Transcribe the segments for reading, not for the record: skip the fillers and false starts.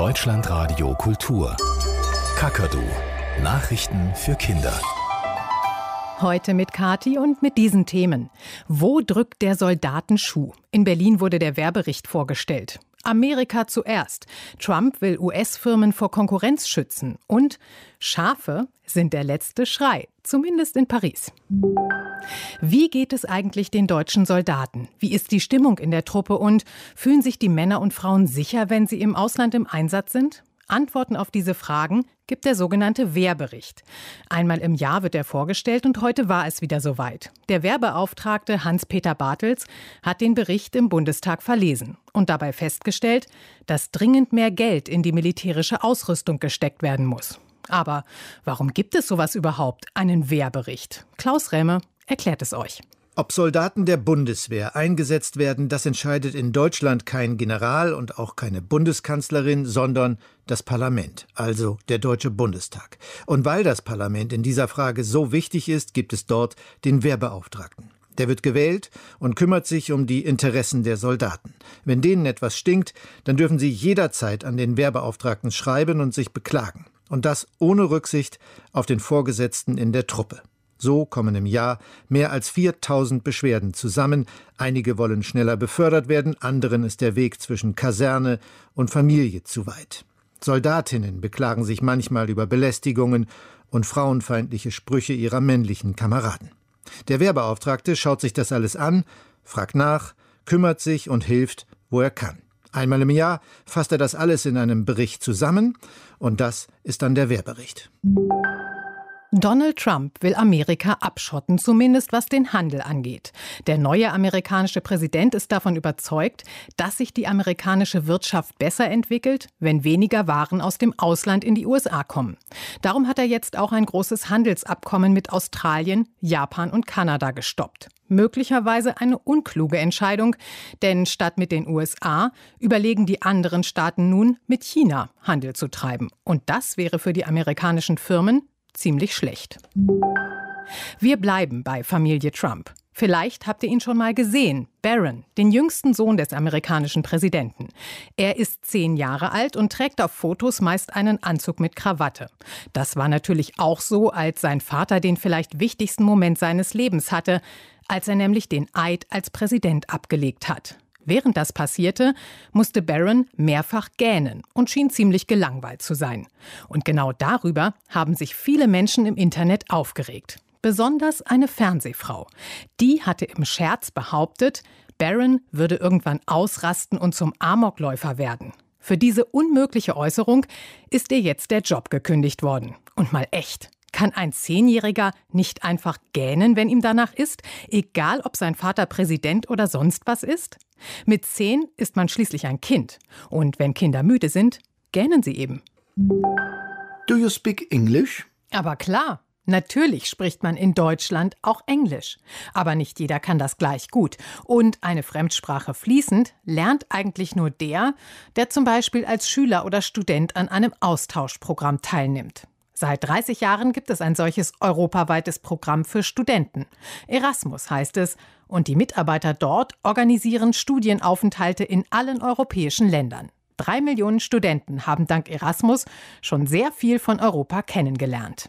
Deutschlandradio Kultur. Kakadu. Nachrichten für Kinder. Heute mit Kathi und mit diesen Themen. Wo drückt der Soldatenschuh? In Berlin wurde der Wehrbericht vorgestellt. Amerika zuerst. Trump will US-Firmen vor Konkurrenz schützen. Und Schafe sind der letzte Schrei, zumindest in Paris. Wie geht es eigentlich den deutschen Soldaten? Wie ist die Stimmung in der Truppe und fühlen sich die Männer und Frauen sicher, wenn sie im Ausland im Einsatz sind? Antworten auf diese Fragen gibt der sogenannte Wehrbericht. Einmal im Jahr wird er vorgestellt und heute war es wieder soweit. Der Wehrbeauftragte Hans-Peter Bartels hat den Bericht im Bundestag verlesen und dabei festgestellt, dass dringend mehr Geld in die militärische Ausrüstung gesteckt werden muss. Aber warum gibt es sowas überhaupt, einen Wehrbericht? Klaus Rämme erklärt es euch. Ob Soldaten der Bundeswehr eingesetzt werden, das entscheidet in Deutschland kein General und auch keine Bundeskanzlerin, sondern das Parlament, also der Deutsche Bundestag. Und weil das Parlament in dieser Frage so wichtig ist, gibt es dort den Wehrbeauftragten. Der wird gewählt und kümmert sich um die Interessen der Soldaten. Wenn denen etwas stinkt, dann dürfen sie jederzeit an den Wehrbeauftragten schreiben und sich beklagen. Und das ohne Rücksicht auf den Vorgesetzten in der Truppe. So kommen im Jahr mehr als 4000 Beschwerden zusammen. Einige wollen schneller befördert werden, anderen ist der Weg zwischen Kaserne und Familie zu weit. Soldatinnen beklagen sich manchmal über Belästigungen und frauenfeindliche Sprüche ihrer männlichen Kameraden. Der Wehrbeauftragte schaut sich das alles an, fragt nach, kümmert sich und hilft, wo er kann. Einmal im Jahr fasst er das alles in einem Bericht zusammen und das ist dann der Wehrbericht. Donald Trump will Amerika abschotten, zumindest was den Handel angeht. Der neue amerikanische Präsident ist davon überzeugt, dass sich die amerikanische Wirtschaft besser entwickelt, wenn weniger Waren aus dem Ausland in die USA kommen. Darum hat er jetzt auch ein großes Handelsabkommen mit Australien, Japan und Kanada gestoppt. Möglicherweise eine unkluge Entscheidung, denn statt mit den USA überlegen die anderen Staaten nun, mit China Handel zu treiben. Und das wäre für die amerikanischen Firmen ziemlich schlecht. Wir bleiben bei Familie Trump. Vielleicht habt ihr ihn schon mal gesehen, Barron, den jüngsten Sohn des amerikanischen Präsidenten. Er ist 10 Jahre alt und trägt auf Fotos meist einen Anzug mit Krawatte. Das war natürlich auch so, als sein Vater den vielleicht wichtigsten Moment seines Lebens hatte, als er nämlich den Eid als Präsident abgelegt hat. Während das passierte, musste Barron mehrfach gähnen und schien ziemlich gelangweilt zu sein. Und genau darüber haben sich viele Menschen im Internet aufgeregt. Besonders eine Fernsehfrau. Die hatte im Scherz behauptet, Barron würde irgendwann ausrasten und zum Amokläufer werden. Für diese unmögliche Äußerung ist ihr jetzt der Job gekündigt worden. Und mal echt. Kann ein 10-Jähriger nicht einfach gähnen, wenn ihm danach ist? Egal, ob sein Vater Präsident oder sonst was ist? Mit 10 ist man schließlich ein Kind. Und wenn Kinder müde sind, gähnen sie eben. Do you speak English? Aber klar, natürlich spricht man in Deutschland auch Englisch. Aber nicht jeder kann das gleich gut. Und eine Fremdsprache fließend lernt eigentlich nur der zum Beispiel als Schüler oder Student an einem Austauschprogramm teilnimmt. Seit 30 Jahren gibt es ein solches europaweites Programm für Studenten. Erasmus heißt es. Und die Mitarbeiter dort organisieren Studienaufenthalte in allen europäischen Ländern. 3 Millionen Studenten haben dank Erasmus schon sehr viel von Europa kennengelernt.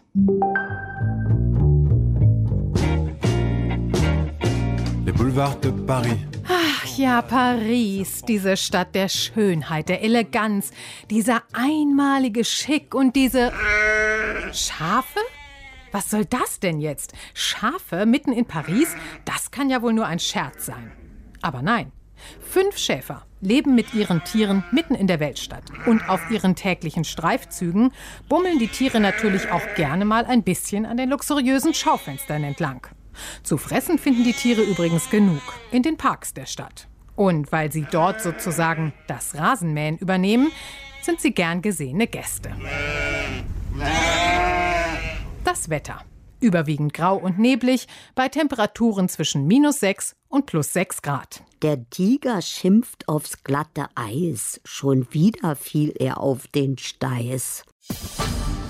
Le Boulevard de Paris. Ach ja, Paris, diese Stadt der Schönheit, der Eleganz, dieser einmalige Schick und diese Schafe? Was soll das denn jetzt? Schafe mitten in Paris? Das kann ja wohl nur ein Scherz sein. Aber nein, 5 Schäfer leben mit ihren Tieren mitten in der Weltstadt. Und auf ihren täglichen Streifzügen bummeln die Tiere natürlich auch gerne mal ein bisschen an den luxuriösen Schaufenstern entlang. Zu fressen finden die Tiere übrigens genug in den Parks der Stadt. Und weil sie dort sozusagen das Rasenmähen übernehmen, sind sie gern gesehene Gäste. Das Wetter. Überwiegend grau und neblig, bei Temperaturen zwischen -6 und +6 Grad. Der Tiger schimpft aufs glatte Eis. Schon wieder fiel er auf den Steiß.